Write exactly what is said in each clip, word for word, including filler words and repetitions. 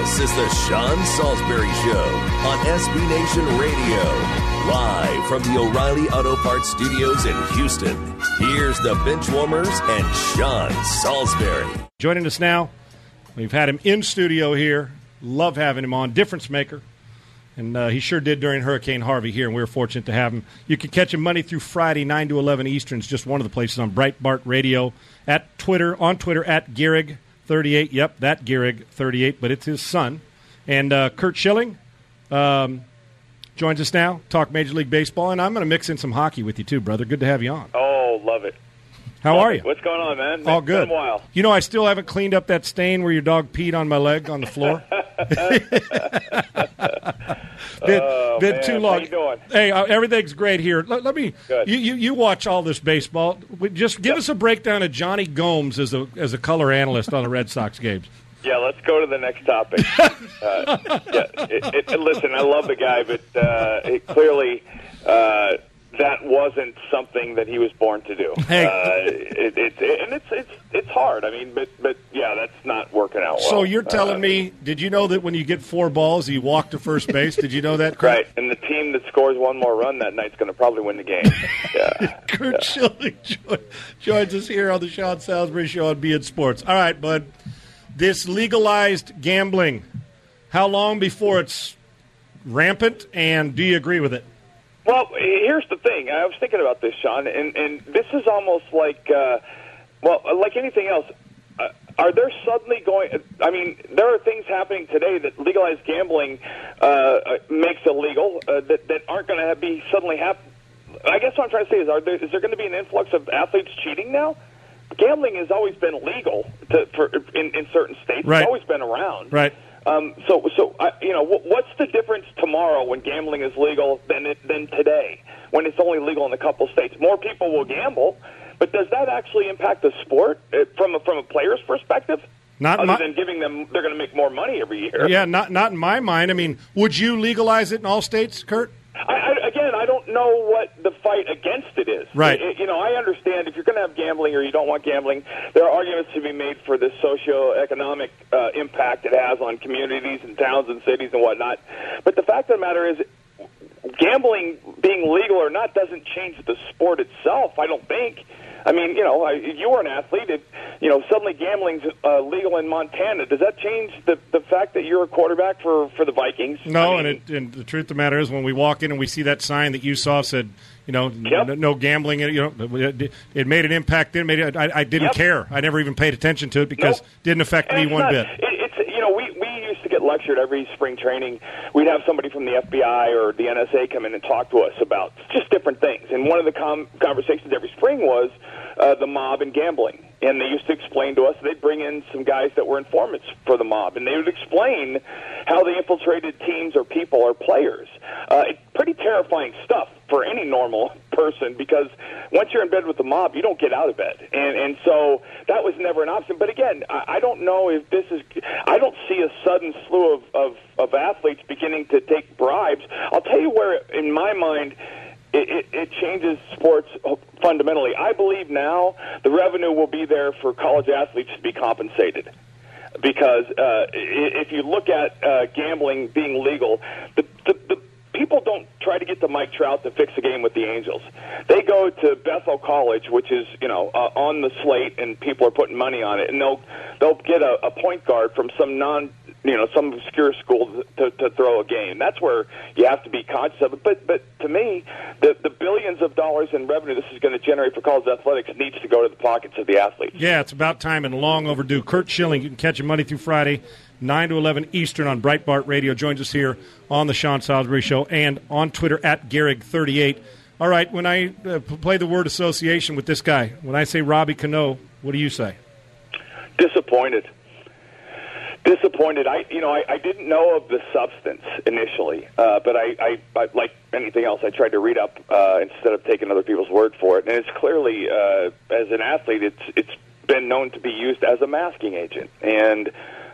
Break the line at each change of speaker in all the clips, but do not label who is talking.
This is the Sean Salisbury Show on S B Nation Radio. Live from the O'Reilly Auto Parts Studios in Houston. Here's the Benchwarmers and Sean Salisbury.
Joining us now, we've had him in studio here. Love having him on. Difference maker. And uh, he sure did during Hurricane Harvey here, and we were fortunate to have him. You can catch him Monday through Friday, nine to eleven Eastern. It's just one of the places on Breitbart Radio. At Twitter, on Twitter, at Gehrig thirty-eight. Yep, that Gehrig thirty-eight, but it's his son. And uh, Curt Schilling um, joins us now, talk Major League Baseball. And I'm going to mix in some hockey with you, too, brother. Good to have you on.
Oh, love it.
How
love
are
it.
you?
What's going on, man?
All
it's
good.
Been a while.
You know, I still haven't cleaned up that stain where your dog peed on my leg on the floor. been
oh,
been
man.
too long.
How you doing?
Hey, uh, everything's great here. Let, let me.
Good.
You, you you watch all this baseball. Just give
Yep.
us a breakdown of Johnny Gomes as a as a color analyst on the Red Sox games.
Yeah, let's go to the next topic. uh, yeah, it, it, listen, I love the guy, but uh, it clearly uh, that wasn't something that he was born to do.
Hey.
Uh, it, it, it, and it's it's it's hard. I mean, but but yeah, that's not working out well.
So you're telling
uh,
me? Did you know that when you get four balls, you walk to first base? Did you know that? Curt?
Right, and the team that scores one more run that night's going to probably win the game. Yeah.
Curt
yeah.
Schilling jo- joins us here on the Sean Salisbury Show on Be It Sports. All right, bud. This legalized gambling, how long before it's rampant, and do you agree with it?
Well, here's the thing. I was thinking about this, Sean, and, and this is almost like, uh, well, like anything else. Uh, are there suddenly going – I mean, there are things happening today that legalized gambling uh, makes illegal uh, that, that aren't going to be suddenly happen. I guess what I'm trying to say is, are there, is there going to be an influx of athletes cheating now? Gambling has always been legal to, for, in, in certain states.
Right.
It's always been around.
Right.
Um, so, so uh, you know, w- what's the difference tomorrow when gambling is legal than it, than today when it's only legal in a couple states? More people will gamble, but does that actually impact the sport uh, from a, from a player's perspective?
Not
Other
my,
than giving them, they're going to make more money every year.
Yeah, not not in my mind. I mean, would you legalize it in all states, Curt?
I, I, again, I don't know what the fight against it is.
Right.
It, you know, I understand if you're going to have gambling or you don't want gambling, there are arguments to be made for the socioeconomic uh, impact it has on communities and towns and cities and whatnot. But the fact of the matter is, gambling being legal or not doesn't change the sport itself, I don't think. I mean, you know, you were an athlete. It, you know, suddenly gambling's uh, legal in Montana. Does that change the the fact that you're a quarterback for, for the Vikings?
No,
I mean,
and, it, and the truth of the matter is, when we walk in and we see that sign that you saw said, you know,
Yep.
no, no gambling, you know, it, it made an impact. Then made it, I, I didn't
Yep.
care. I never even paid attention to it because
Nope.
it didn't affect
And
me
it's
one
not,
bit.
It, it's you know we we used to get lectured every spring training. We'd have somebody from the F B I or the N S A come in and talk to us about just different things. And one of the com- conversations every spring was uh, the mob and gambling. And they used to explain to us, they'd bring in some guys that were informants for the mob, and they would explain how they infiltrated teams or people or players. Uh, it's pretty terrifying stuff for any normal person, because once you're in bed with the mob, you don't get out of bed. And and so that was never an option. But again, I, I don't know if this is – I don't see a sudden slew of, of, of athletes beginning to take bribes. I'll tell you where, in my mind – It, it, it changes sports fundamentally. I believe now the revenue will be there for college athletes to be compensated. Because uh, if you look at uh, gambling being legal, the, the, the people don't try to get to Mike Trout to fix a game with the Angels. They go to Bethel College, which is, you know, uh, on the slate, and people are putting money on it, and they'll they'll get a, a point guard from some non you know, some obscure school to, to throw a game. That's where you have to be conscious of it. But but to me, the, the billions of dollars in revenue this is going to generate for college athletics needs to go to the pockets of the athletes.
Yeah, it's about time and long overdue. Curt Schilling, you can catch him Monday through Friday, nine to eleven Eastern on Breitbart Radio. Joins us here on the Sean Salisbury Show and on Twitter at Gehrig thirty-eight. All right, when I uh, play the word association with this guy, when I say Robbie Cano, what do you say?
Disappointed. Disappointed. I, you know, I, I didn't know of the substance initially, uh, but I, I, I, like anything else, I tried to read up uh, instead of taking other people's word for it. And it's clearly, uh, as an athlete, it's it's been known to be used as a masking agent. And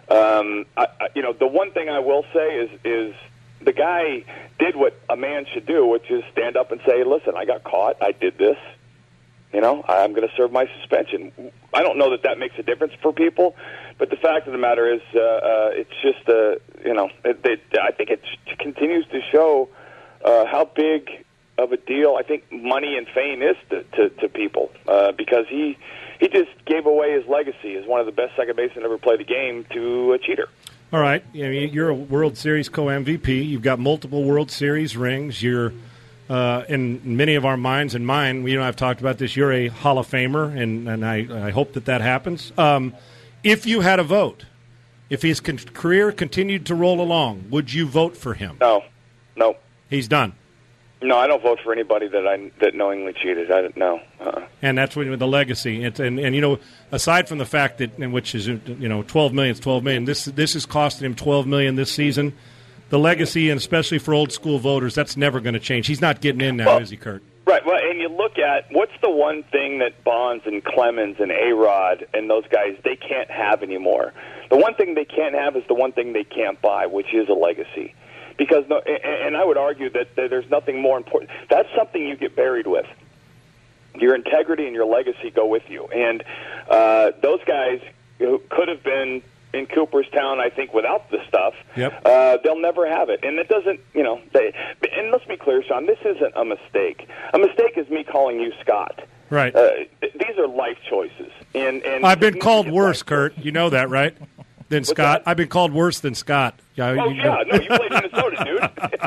um, I, I, you know, the one thing I will say is is the guy did what a man should do, which is stand up and say, "Listen, I got caught. I did this. You know, I'm going to serve my suspension. I don't know that that makes a difference for people, but the fact of the matter is, uh, uh, it's just, uh, you know, it, it, I think it continues to show uh, how big of a deal I think money and fame is to, to, to people, uh, because he he just gave away his legacy as one of the best second basemen to ever play the game to a cheater.
All right. I mean, you're a World Series co-M V P. You've got multiple World Series rings. You're Uh, in many of our minds and mine, you know, I've talked about this, you're a Hall of Famer, and, and I, I hope that that happens. Um, if you had a vote, if his con- career continued to roll along, would you vote for him?
No. No.
He's done.
No, I don't vote for anybody that I that knowingly cheated. I don't know. Uh-uh.
And that's what, the legacy. It's, and, and, you know, aside from the fact that, and which is, you know, twelve million dollars is twelve million dollars, this, this is costing him twelve million dollars this season. The legacy, and especially for old school voters, that's never going to change. He's not getting in now, well, is he, Kurt?
Right. Well, and you look at what's the one thing that Bonds and Clemens and A-Rod and those guys, they can't have anymore. The one thing they can't have is the one thing they can't buy, which is a legacy. Because, no, and I would argue that there's nothing more important. That's something you get buried with. Your integrity and your legacy go with you. And uh, those guys who could have been in Cooperstown, I think, without the stuff,
yep.
uh, they'll never have it. And it doesn't, you know, they, and let's be clear, Sean, this isn't a mistake. A mistake is me calling you Scott.
Right.
Uh, th- these are life choices. And, and
I've been called worse, Kurt. You know that, right? Than
What's
Scott.
that?
I've been called worse than Scott.
Oh,
you,
yeah. No, you played Minnesota,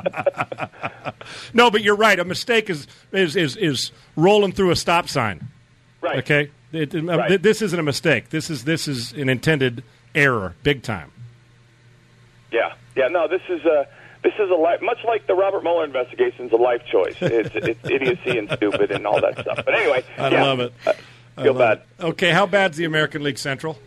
dude.
No, but you're right. A mistake is, is, is, is rolling through a stop sign.
Right.
Okay? It, it,
right.
This isn't a mistake. This is This is an intended error, big time.
Yeah, yeah. No, this is a this is a life, much like the Robert Mueller investigation's a life choice. It's, it's idiocy and stupid and all that stuff. But anyway,
I
yeah,
love it.
I feel
I
bad.
It. Okay, how bad's the American League Central?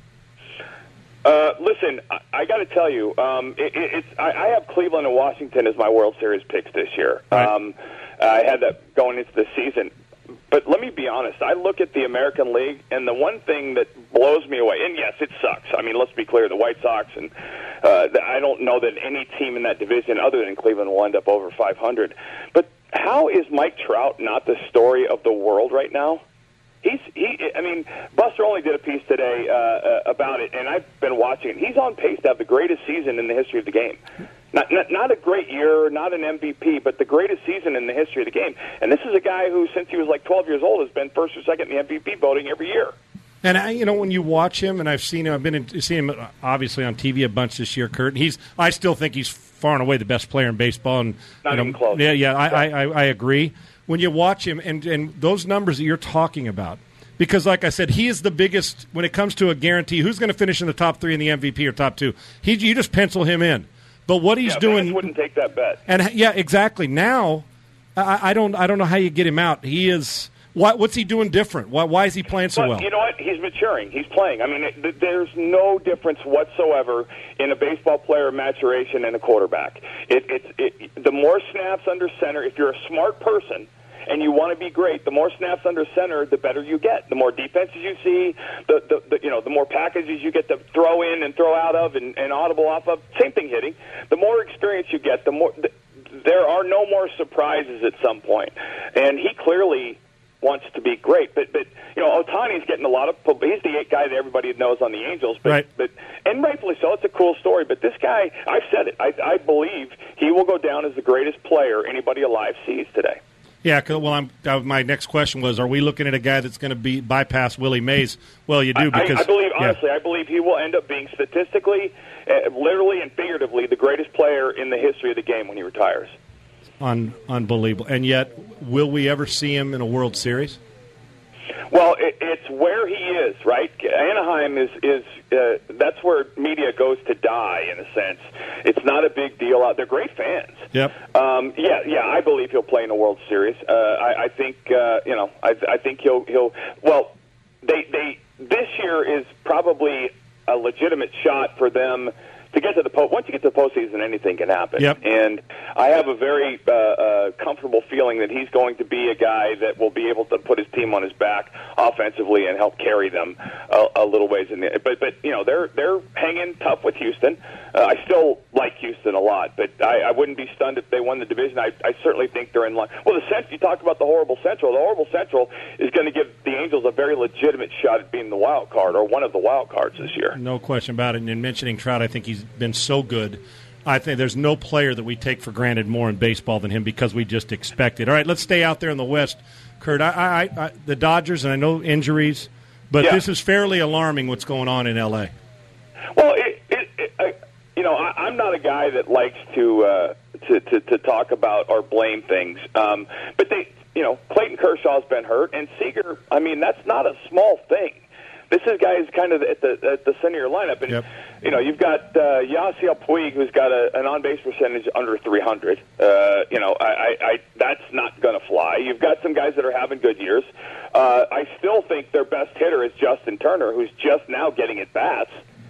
Uh, listen, I, I got to tell you, um, it, it, it's I, I have Cleveland and Washington as my World Series picks this year.
Right.
Um, I had that going into the season. But let me be honest. I look at the American League, and the one thing that blows me away, and yes, it sucks. I mean, let's be clear, the White Sox, and uh, I don't know that any team in that division other than Cleveland will end up over five hundred. But how is Mike Trout not the story of the world right now? He's he. I mean, Buster only did a piece today uh, about it, and I've been watching it. He's on pace to have the greatest season in the history of the game. Not, not not a great year, not an M V P, but the greatest season in the history of the game. And this is a guy who, since he was like twelve years old, has been first or second in the M V P voting every year.
And I, you know, when you watch him, and I've seen him, I've been in, seen him obviously on T V a bunch this year. Kurt, he's I still think he's far and away the best player in baseball. And
not
you know,
even close.
Yeah, yeah, I, I, I agree. When you watch him, and and those numbers that you're talking about. Because, like I said, he is the biggest when it comes to a guarantee. Who's going to finish in the top three in the M V P or top two? He, you just pencil him in. But what he's
yeah,
doing,
Vance wouldn't take that bet.
And yeah, exactly. Now, I, I don't, I don't know how you get him out. He is. What, what's he doing different? Why, why is he playing so
but,
well?
You know what? He's maturing. He's playing. I mean, it, there's no difference whatsoever in a baseball player maturation and a quarterback. It, it, it, the more snaps under center, if you're a smart person and you want to be great, the more snaps under center, the better you get. The more defenses you see, the, the, the you know, the more packages you get to throw in and throw out of and, and audible off of. Same thing hitting. The more experience you get, the more the, there are no more surprises at some point. And he clearly wants to be great, but but you know, Ohtani's getting a lot of. He's the guy that everybody knows on the Angels, but
right.
but and rightfully so. It's a cool story, but this guy, I've said it. I, I believe he will go down as the greatest player anybody alive sees today.
Yeah, well, I'm, uh, my next question was, are we looking at a guy that's going to be bypass Willie Mays? Well, you do because
I, I believe
yeah.
honestly, I believe he will end up being statistically, uh, literally and figuratively, the greatest player in the history of the game when he retires.
Un- unbelievable, and yet, will we ever see him in a World Series?
Well, it, it's where he is, right? Anaheim is is uh, that's where media goes to die, in a sense. It's not a big deal out there. Great fans.
Yep.
Um, yeah, yeah. I believe he'll play in a World Series. Uh, I, I think uh, you know. I, I think he'll he'll. Well, they they this year is probably a legitimate shot for them to get to the po- once you get to the postseason, anything can happen.
Yep.
And I have a very uh, uh, comfortable feeling that he's going to be a guy that will be able to put his team on his back offensively and help carry them a, a little ways. In the, but but you know they're they're hanging tough with Houston. Uh, I still like Houston a lot, but I, I wouldn't be stunned if they won the division. I, I certainly think they're in line. Well, the Central, you talk about the horrible Central. The horrible Central is going to give the Angels a very legitimate shot at being the wild card or one of the wild cards this year.
No question about it. And in mentioning Trout, I think he's been so good. I think there's no player that we take for granted more in baseball than him because we just expect it. All right, let's stay out there in the West, Kurt. I, I, I, the Dodgers, and I know injuries, but
yeah.
this is fairly alarming what's going on in L A.
Well, it, it, it, I, you know, I, I'm not a guy that likes to, uh, to, to to talk about or blame things, um, but they, you know, Clayton Kershaw's been hurt, and Seager. I mean, that's not a small thing. This is guys kind of at the at the center of your lineup, and
yep.
you know you've got uh, Yasiel Puig, who's got a, an on-base percentage under three hundred. Uh, you know, I, I, I that's not going to fly. You've got some guys that are having good years. Uh, I still think their best hitter is Justin Turner, who's just now getting at bats.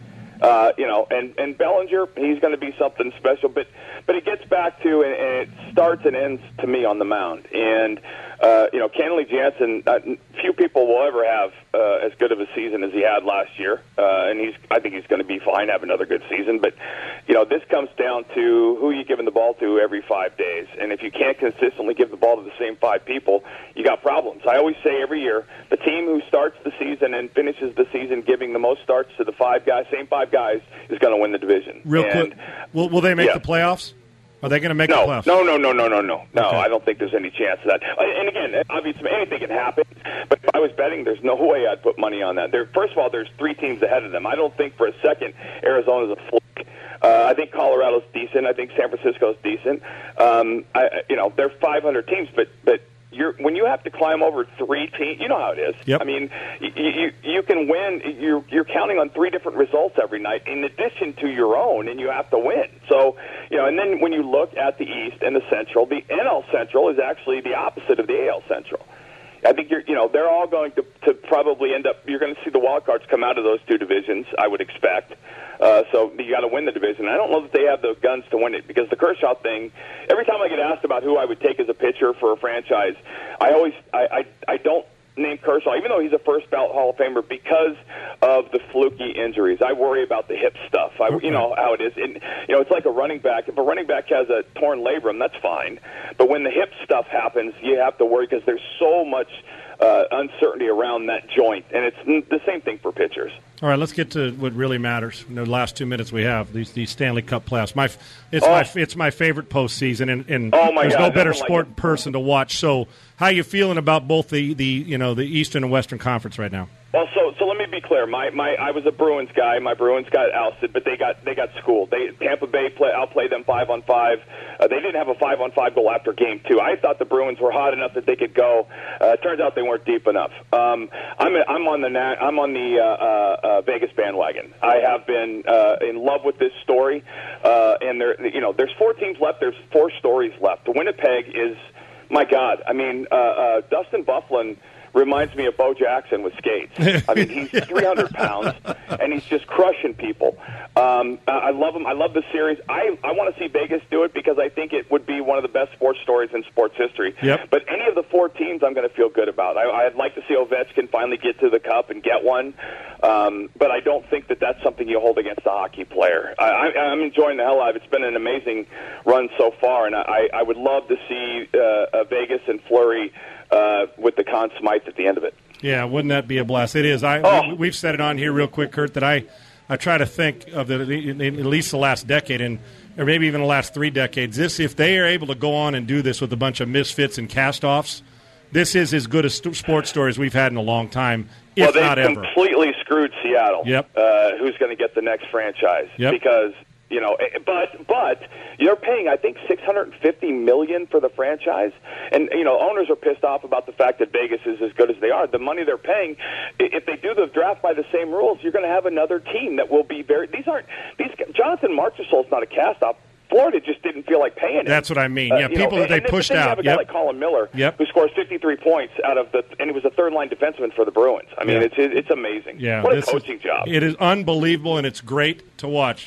Uh, you know, and, and Bellinger, he's going to be something special. But but it gets back to, and, and it starts and ends to me on the mound. And, uh, you know, Kenley Jansen, uh, few people will ever have uh, as good of a season as he had last year. Uh, and he's, I think he's going to be fine, have another good season. But, you know, this comes down to who you're giving the ball to every five days. And if you can't consistently give the ball to the same five people, you got problems. I always say every year, the team who starts the season and finishes the season giving the most starts to the five guys, same five guys, is going to win the division.
Real
and,
quick, will, will they make
yeah.
the playoffs? Are they going to make
no,
the playoffs?
No, no, no, no, no, no. No,
okay.
I don't think there's any chance of that. And again, obviously anything can happen, but if I was betting, there's no way I'd put money on that. There, first of all, there's three teams ahead of them. I don't think for a second Arizona's a fluke. Uh, I think Colorado's decent. I think San Francisco's decent. Um, I, you know, they're five hundred teams, but but You're, when you have to climb over three teams, you know how it is.
Yep.
I mean, you, you you can win. You're you're counting on three different results every night, in addition to your own, and you have to win. So, you know, and then when you look at the East and the Central, the N L Central is actually the opposite of the A L Central. I think you're, you know, they're all going to, to probably end up. You're going to see the wild cards come out of those two divisions, I would expect. Uh, so you got to win the division. I don't know that they have the guns to win it because the Kershaw thing. Every time I get asked about who I would take as a pitcher for a franchise, I always I I, I don't name Kershaw, even though he's a first ballot Hall of Famer, because of the fluky injuries. I worry about the hip stuff. I, you know how it is. And, you know, it's like a running back. If a running back has a torn labrum, that's fine. But when the hip stuff happens, you have to worry because there's so much uh, uncertainty around that joint. And it's the same thing for pitchers.
All right, let's get to what really matters. In the last two minutes we have these these Stanley Cup playoffs. My it's
oh.
my it's my favorite postseason, and, and
oh my
there's
God,
no better
like
sport
it.
person to watch. So, how you feeling about both the, the you know the Eastern and Western Conference right now?
Well, so so let me be clear. My my I was a Bruins guy. My Bruins got ousted, but they got they got schooled. They Tampa Bay play. I'll play them five on five. Uh, they didn't have a five on five goal after game two. I thought the Bruins were hot enough that they could go. Uh, it turns out they weren't deep enough. Um, I'm I'm on the I'm on the uh, uh, uh, Vegas bandwagon. I have been uh, in love with this story, uh, and there you know there's four teams left. There's four stories left. The Winnipeg is, my God. I mean, uh, uh, Dustin Byfuglien reminds me of Bo Jackson with skates. I mean, he's three hundred pounds, and he's just crushing people. Um, I love him. I love the series. I, I want to see Vegas do it because I think it would be one of the best sports stories in sports history.
Yep.
But any of the four teams I'm going to feel good about. I, I'd like to see Ovechkin finally get to the Cup and get one, um, but I don't think that that's something you hold against a hockey player. I, I, I'm enjoying the hell out of it. It's been an amazing run so far, and I, I would love to see uh, Vegas and Fleury Uh, with the Conn Smythe at the end of it.
Yeah, wouldn't that be a blast? It is. I
oh.
We've said it on here real quick, Kurt, that I, I try to think of the, in, in at least the last decade, and or maybe even the last three decades. This, if they are able to go on and do this with a bunch of misfits and cast-offs, this is as good a st- sports story as we've had in a long time, if
well,
not ever.
Well, they completely screwed Seattle.
Yep.
Uh, who's going to get the next franchise?
Yep.
Because you know, but but you're paying, I think, six hundred fifty million dollars for the franchise, and you know, owners are pissed off about the fact that Vegas is as good as they are. The money they're paying, if they do the draft by the same rules, you're going to have another team that will be very. These aren't these. Jonathan Marchessault's not a cast-off. Florida just didn't feel like paying it.
That's what I mean. Yeah,
uh,
people
know,
that they
and
pushed
then
out.
You have a guy
yep.
like Colin Miller,
yep.
who scores fifty-three points out of the, and he was a third-line defenseman for the Bruins. I mean,
yeah.
it's it's amazing.
Yeah,
what a
this
coaching
is,
job!
It is unbelievable, and it's great to watch.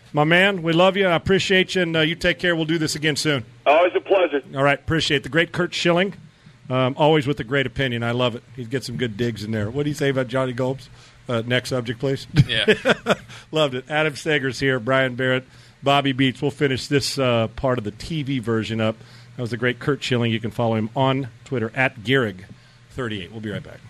My man, we love you. I appreciate you, and uh, you take care. We'll do this again soon.
Always a pleasure.
All right, appreciate the great Curt Schilling. Um, always with a great opinion. I love it. He gets some good digs in there. What do you say about Johnny Golbs? Uh, next subject, please.
Yeah.
Loved it. Adam Steger's here, Brian Barrett, Bobby Beats. We'll finish this uh, part of the T V version up. That was the great Curt Schilling. You can follow him on Twitter at Gehrig thirty-eight. We'll be right back.